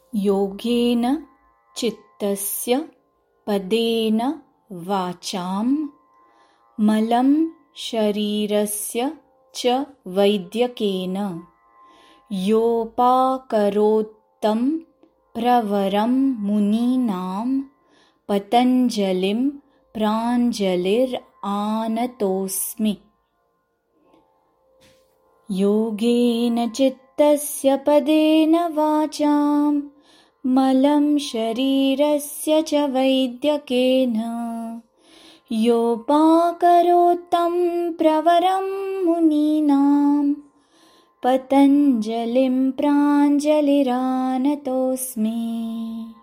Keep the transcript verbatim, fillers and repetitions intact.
योगेन चित्तस्य पदेन वाचां मलं शरीरस्य च वैद्यकेन योपाकरोत्तं प्रवरं मुनीनां पतञ्जलिं प्राञ्जलिरानतोऽस्मि। योगेन चित्तस्य पदेन वाचां मलं शरीरस्य च वैद्यकेन योपाकरोत्तं प्रवरं मुनीनां पतञ्जलिं प्राञ्जलिरानतोऽस्मि।